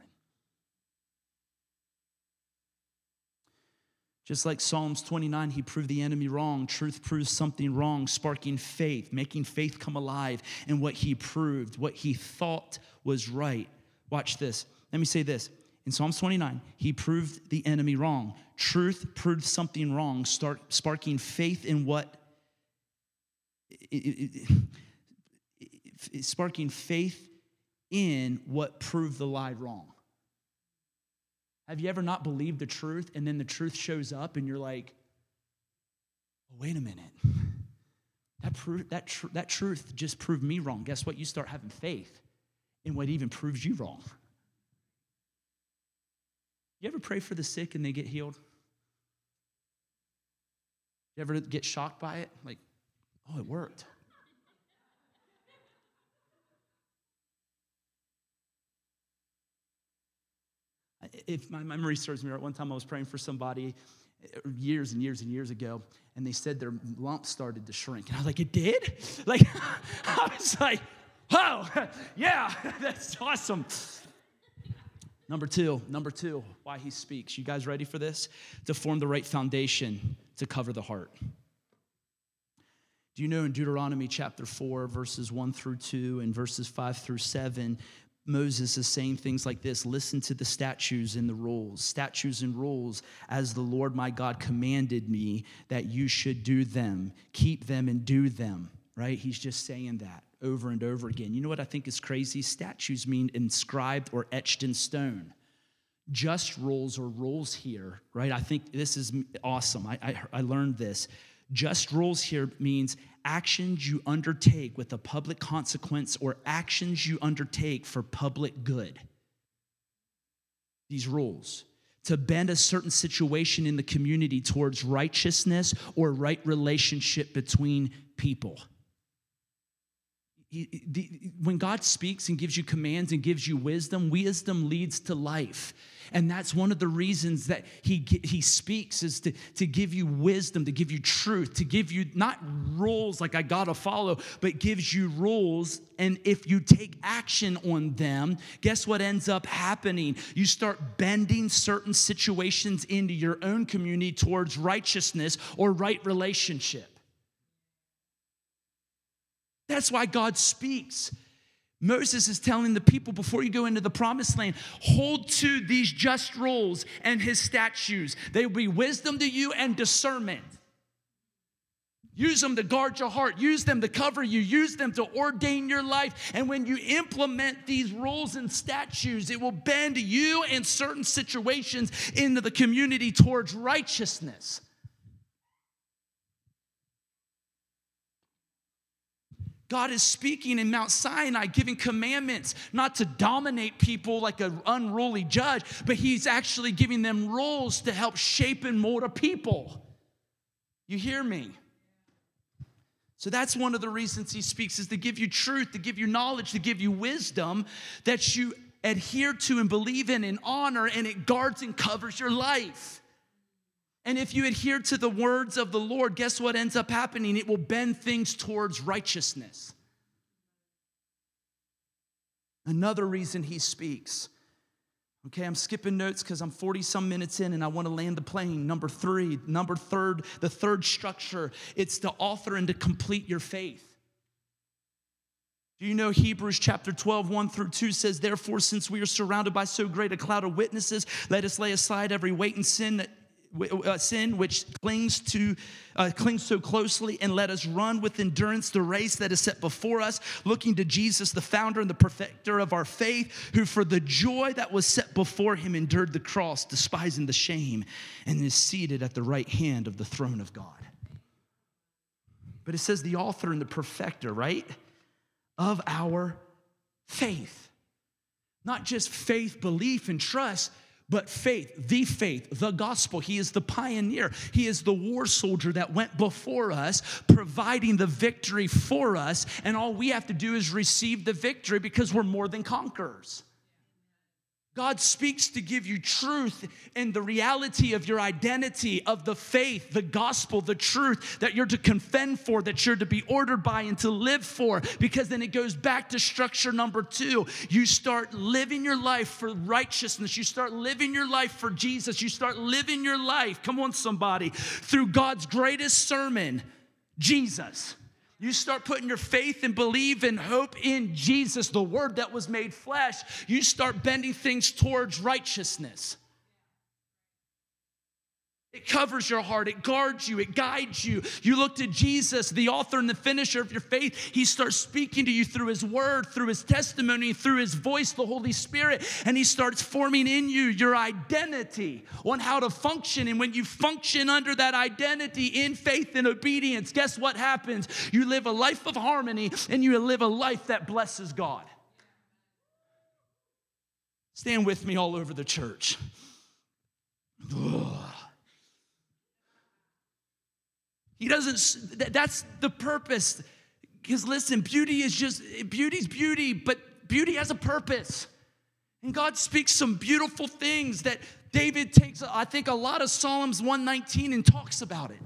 Just like Psalms twenty-nine, he proved the enemy wrong. Truth proves something wrong, sparking faith, making faith come alive in what he proved, what he thought was right. Watch this. Let me say this. In Psalms twenty-nine, he proved the enemy wrong. Truth proved something wrong, start sparking faith in what, it, it, it, it, sparking faith in what proved the lie wrong. Have you ever not believed the truth, and then the truth shows up, and you're like, oh, wait a minute. That, pro- that, tr- that truth just proved me wrong. Guess what? You start having faith in what even proves you wrong. You ever pray for the sick and they get healed? You ever get shocked by it? Like, oh, it worked. If my memory serves me right, one time I was praying for somebody years and years and years ago, and they said their lump started to shrink. And I was like, it did? Like, I was like, oh, yeah, that's awesome. Number two, number two, why he speaks. You guys ready for this? To form the right foundation to cover the heart. Do you know in Deuteronomy chapter four, verses one through two and verses five through seven, Moses is saying things like this: listen to the statutes and the rules, statutes and rules as the Lord my God commanded me that you should do them, keep them and do them, right? He's just saying that over and over again. You know what I think is crazy? Statutes mean inscribed or etched in stone. Just rules or rules here, right? I think this is awesome. I, I, I learned this. Just rules here means actions you undertake with a public consequence or actions you undertake for public good. These rules. To bend a certain situation in the community towards righteousness or right relationship between people. When God speaks and gives you commands and gives you wisdom, wisdom leads to life. And that's one of the reasons that he, he speaks is to, to give you wisdom, to give you truth, to give you not rules like I gotta follow, but gives you rules. And if you take action on them, guess what ends up happening? You start bending certain situations into your own community towards righteousness or right relationship. That's why God speaks. Moses is telling the people before you go into the promised land, hold to these just rules and his statutes. They will be wisdom to you and discernment. Use them to guard your heart. Use them to cover you. Use them to ordain your life. And when you implement these rules and statutes, it will bend you and certain situations into the community towards righteousness. God is speaking in Mount Sinai, giving commandments, not to dominate people like an unruly judge, but he's actually giving them roles to help shape and mold a people. You hear me? So that's one of the reasons he speaks, is to give you truth, to give you knowledge, to give you wisdom that you adhere to and believe in and honor, and it guards and covers your life. And if you adhere to the words of the Lord, guess what ends up happening? It will bend things towards righteousness. Another reason he speaks. Okay, I'm skipping notes because I'm forty some minutes in and I want to land the plane. Number three, number third, the third structure, it's to author and to complete your faith. Do you know Hebrews chapter twelve, one through two says, therefore, since we are surrounded by so great a cloud of witnesses, let us lay aside every weight and sin that Uh, sin which clings to uh, clings so closely, and let us run with endurance the race that is set before us, looking to Jesus, the founder and the perfecter of our faith, who for the joy that was set before him endured the cross, despising the shame, and is seated at the right hand of the throne of God. But it says the author and the perfecter, right, of our faith. Not just faith, belief, and trust, but faith, the faith, the gospel. He is the pioneer. He is the war soldier that went before us, providing the victory for us. And all we have to do is receive the victory because we're more than conquerors. God speaks to give you truth and the reality of your identity, of the faith, the gospel, the truth that you're to contend for, that you're to be ordered by and to live for, because then it goes back to structure number two. You start living your life for righteousness. You start living your life for Jesus. You start living your life, come on somebody, through God's greatest sermon, Jesus. You start putting your faith and believe and hope in Jesus, the Word that was made flesh. You start bending things towards righteousness. It covers your heart. It guards you. It guides you. You look to Jesus, the author and the finisher of your faith. He starts speaking to you through his word, through his testimony, through his voice, the Holy Spirit. And he starts forming in you your identity on how to function. And when you function under that identity in faith and obedience, guess what happens? You live a life of harmony and you live a life that blesses God. Stand with me all over the church. Ugh. He doesn't, that's the purpose. Because listen, beauty is just, beauty's beauty, but beauty has a purpose. And God speaks some beautiful things that David takes, I think, a lot of Psalms one nineteen and talks about it.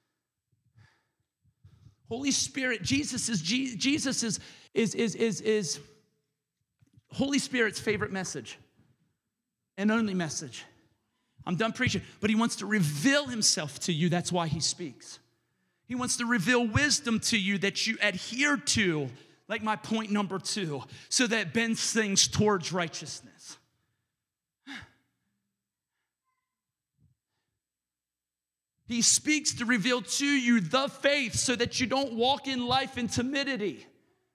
Holy Spirit, Jesus is, Jesus is, is, is, is, is Holy Spirit's favorite message and only message. I'm done preaching, but he wants to reveal himself to you. That's why he speaks. He wants to reveal wisdom to you that you adhere to, like my point number two, so that it bends things towards righteousness. He speaks to reveal to you the faith so that you don't walk in life in timidity.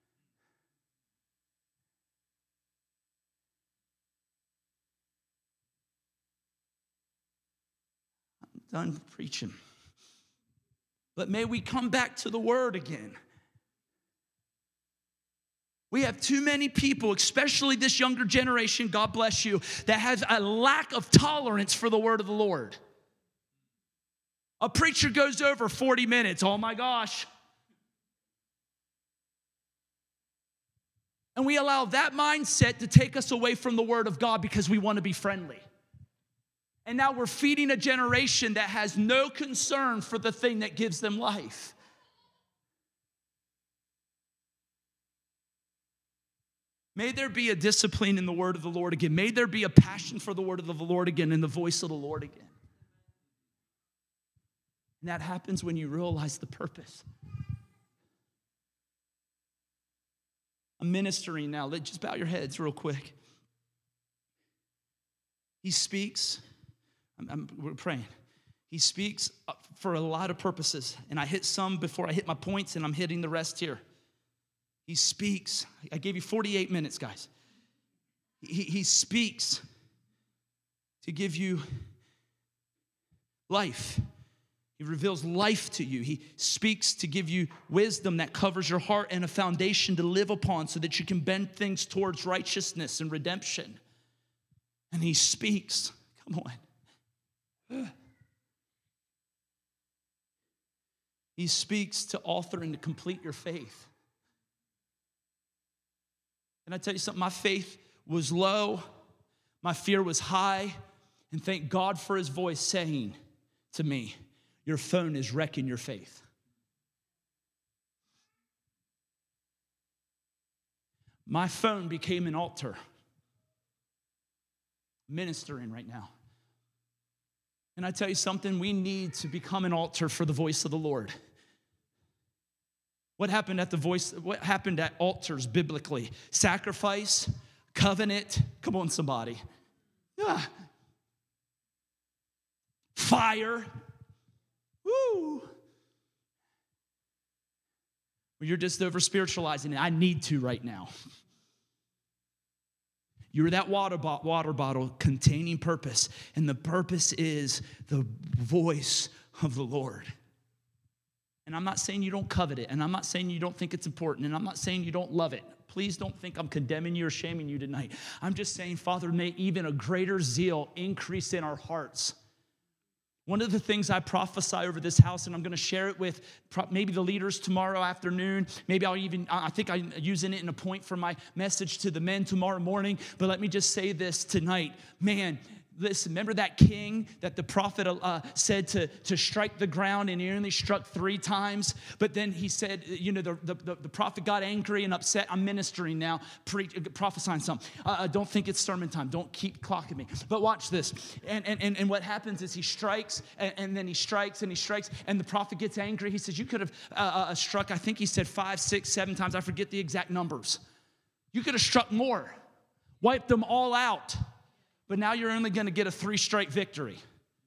I'm done preaching. But may we come back to the word again. We have too many people, especially this younger generation, God bless you, that has a lack of tolerance for the word of the Lord. A preacher goes over forty minutes. Oh my gosh. And we allow that mindset to take us away from the word of God because we want to be friendly. And now we're feeding a generation that has no concern for the thing that gives them life. May there be a discipline in the word of the Lord again. May there be a passion for the word of the Lord again and the voice of the Lord again. And that happens when you realize the purpose. I'm ministering now. Let's just bow your heads real quick. He speaks. I'm, I'm, we're praying. He speaks for a lot of purposes. And I hit some before I hit my points, and I'm hitting the rest here. He speaks. I gave you forty-eight minutes, guys. He, he speaks to give you life. He reveals life to you. He speaks to give you wisdom that covers your heart and a foundation to live upon so that you can bend things towards righteousness and redemption. And he speaks. Come on. He speaks to author and to complete your faith. Can I tell you something? My faith was low. My fear was high. And thank God for his voice saying to me, your phone is wrecking your faith. My phone became an altar. Ministering right now. And I tell you something, we need to become an altar for the voice of the Lord. What happened at the voice, what happened at altars biblically? Sacrifice, covenant, come on somebody. Ah. Fire. Woo. Well, you're just over spiritualizing it. I need to right now. You're that water, bo- water bottle containing purpose, and the purpose is the voice of the Lord. And I'm not saying you don't covet it, and I'm not saying you don't think it's important, and I'm not saying you don't love it. Please don't think I'm condemning you or shaming you tonight. I'm just saying, Father, may even a greater zeal increase in our hearts. One of the things I prophesy over this house, and I'm going to share it with maybe the leaders tomorrow afternoon. Maybe I'll even, I think I'm using it in a point for my message to the men tomorrow morning. But let me just say this tonight. Man, listen, remember that king that the prophet uh, said to, to strike the ground, and he only struck three times? But then he said, you know, the, the, the prophet got angry and upset. I'm ministering now, pre- prophesying something. Uh, don't think it's sermon time. Don't keep clocking me. But watch this. And, and, and, and what happens is he strikes, and, and then he strikes, and he strikes, and the prophet gets angry. He says, you could have uh, uh, struck, I think he said five, six, seven times. I forget the exact numbers. You could have struck more. Wiped them all out. But now you're only going to get a three-strike victory.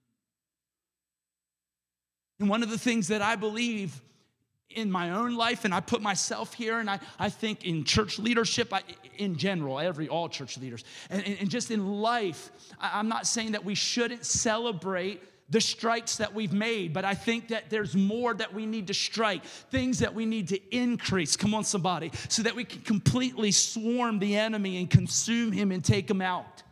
And one of the things that I believe in my own life, and I put myself here, and I, I think in church leadership, I, in general, every all church leaders, and, and, and just in life, I, I'm not saying that we shouldn't celebrate the strikes that we've made, but I think that there's more that we need to strike, things that we need to increase, come on somebody, so that we can completely swarm the enemy and consume him and take him out.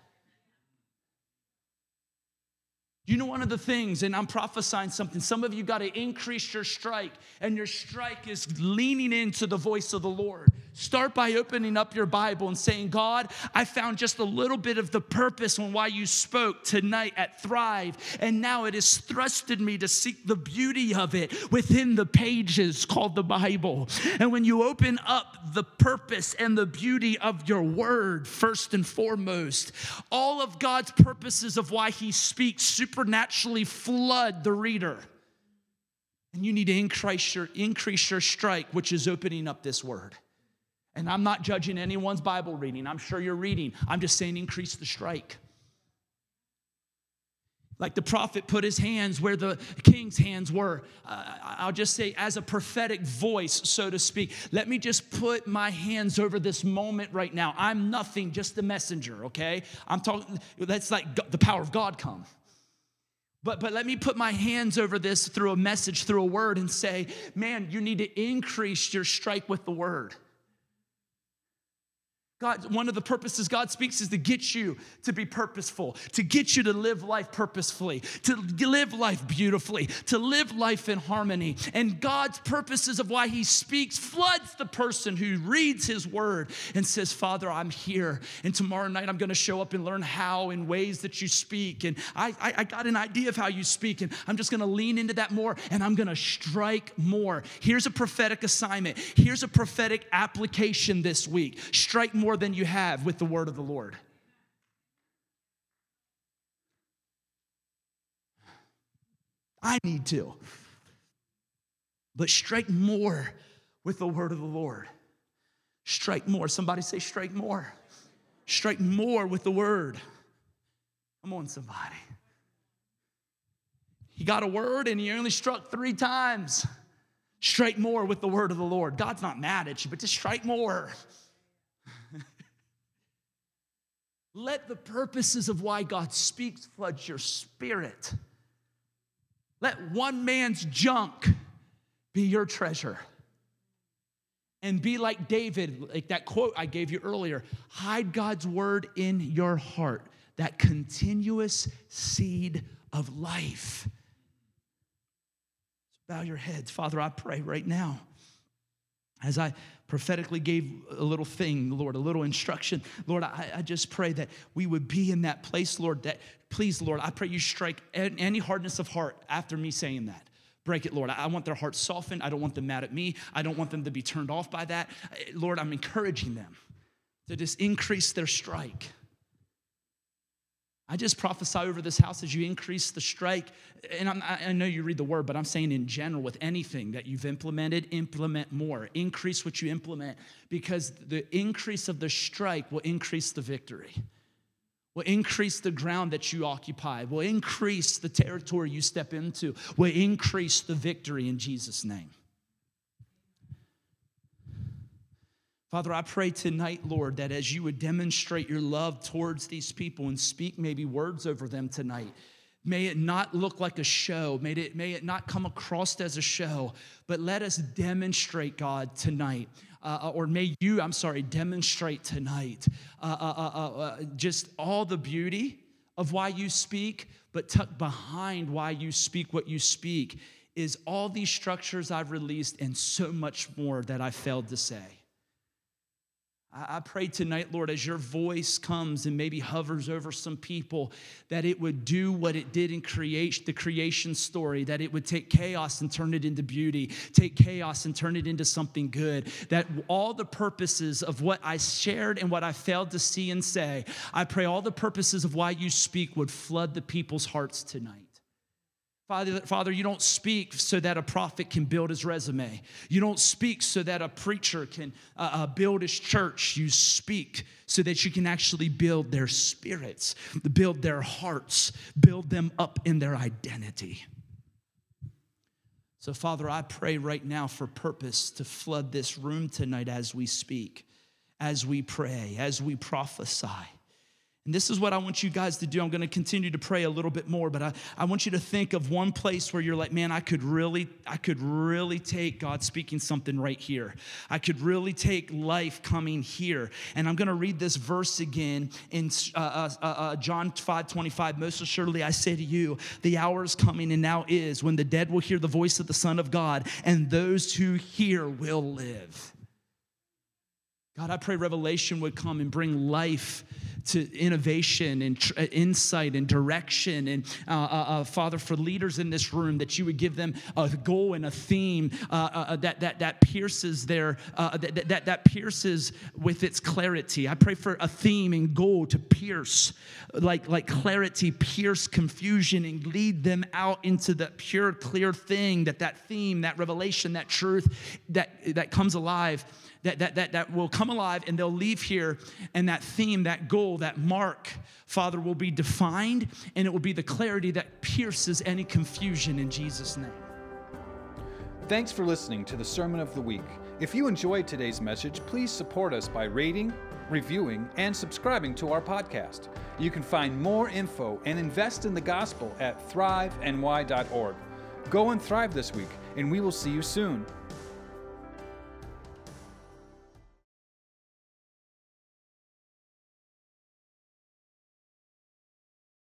You know, one of the things, and I'm prophesying something, some of you got to increase your strike, and your strike is leaning into the voice of the Lord. Start by opening up your Bible and saying, God, I found just a little bit of the purpose on why you spoke tonight at Thrive, and now it has thrusted me to seek the beauty of it within the pages called the Bible. And when you open up the purpose and the beauty of your word, first and foremost, all of God's purposes of why he speaks super supernaturally flood the reader. And you need to increase your, increase your strike, which is opening up this word. And I'm not judging anyone's Bible reading. I'm sure you're reading. I'm just saying increase the strike. Like the prophet put his hands where the king's hands were. Uh, I'll just say as a prophetic voice, so to speak. Let me just put my hands over this moment right now. I'm nothing, just a messenger, okay? I'm talking, that's like the power of God come. But, but let me put my hands over this through a message, through a word, and say, man, you need to increase your strike with the word. God, one of the purposes God speaks is to get you to be purposeful, to get you to live life purposefully, to live life beautifully, to live life in harmony. And God's purposes of why he speaks floods the person who reads his word and says, Father, I'm here. And tomorrow night I'm going to show up and learn how and ways that you speak. And I, I, I got an idea of how you speak, and I'm just going to lean into that more, and I'm going to strike more. Here's a prophetic assignment. Here's a prophetic application this week. Strike more than you have with the word of the Lord. I need to. But strike more with the word of the Lord. Strike more. Somebody say strike more. Strike more with the word. Come on, somebody. He got a word and he only struck three times. Strike more with the word of the Lord. God's not mad at you, but just strike more. Let the purposes of why God speaks flood your spirit. Let one man's junk be your treasure. And be like David, like that quote I gave you earlier. Hide God's word in your heart, that continuous seed of life. So bow your heads. Father, I pray right now, as I prophetically gave a little thing, Lord, a little instruction, Lord, I, I just pray that we would be in that place, Lord, that please, Lord, I pray you strike any hardness of heart after me saying that. Break it, Lord. I want their hearts softened. I don't want them mad at me. I don't want them to be turned off by that. Lord, I'm encouraging them to just increase their strike. I just prophesy over this house as you increase the strike. And I'm, I know you read the word, but I'm saying in general with anything that you've implemented, implement more. Increase what you implement, because the increase of the strike will increase the victory. Will increase the ground that you occupy, will increase the territory you step into, will increase the victory in Jesus' name. Father, I pray tonight, Lord, that as you would demonstrate your love towards these people and speak maybe words over them tonight, may it not look like a show, may it, may it not come across as a show, but let us demonstrate, God, tonight. Uh, or may you, I'm sorry, demonstrate tonight uh, uh, uh, uh, just all the beauty of why you speak, but tucked behind why you speak what you speak is all these structures I've released and so much more that I failed to say. I pray tonight, Lord, as your voice comes and maybe hovers over some people, that it would do what it did in creation, the creation story, that it would take chaos and turn it into beauty, take chaos and turn it into something good, that all the purposes of what I shared and what I failed to see and say, I pray all the purposes of why you speak would flood the people's hearts tonight. Father, Father, you don't speak so that a prophet can build his resume. You don't speak so that a preacher can uh, uh, build his church. You speak so that you can actually build their spirits, build their hearts, build them up in their identity. So, Father, I pray right now for purpose to flood this room tonight as we speak, as we pray, as we prophesy. And this is what I want you guys to do. I'm going to continue to pray a little bit more, but I, I want you to think of one place where you're like, man, I could really, I could really take God speaking something right here. I could really take life coming here. And I'm going to read this verse again in uh, uh, uh, John five twenty-five. Most assuredly, I say to you, the hour is coming and now is when the dead will hear the voice of the Son of God, and those who hear will live. God, I pray revelation would come and bring life to innovation and tr- insight and direction. And uh, uh, uh, Father, for leaders in this room, that you would give them a goal and a theme uh, uh, that that that pierces their uh, that, that that pierces with its clarity. I pray for a theme and goal to pierce, like like clarity, pierce confusion, and lead them out into the pure, clear thing. That that theme, that revelation, that truth, that that comes alive. That, that, that, that will come alive, and they'll leave here, and that theme, that goal, that mark, Father, will be defined, and it will be the clarity that pierces any confusion in Jesus' name. Thanks for listening to the Sermon of the Week. If you enjoyed today's message, please support us by rating, reviewing, and subscribing to our podcast. You can find more info and invest in the gospel at thrive n y dot org. Go and thrive this week, and we will see you soon.